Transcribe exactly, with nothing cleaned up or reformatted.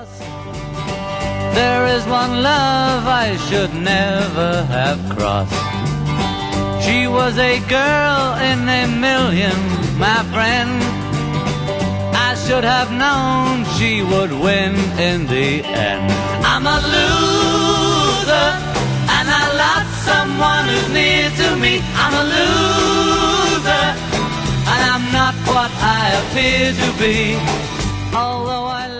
lost. There is one love I should never have crossed. She was a girl in a million, my friend. I should have known she would win in the end. I'm a loser, and I lost someone who's near to me. I'm a loser, and I'm not what I appear to be. Although I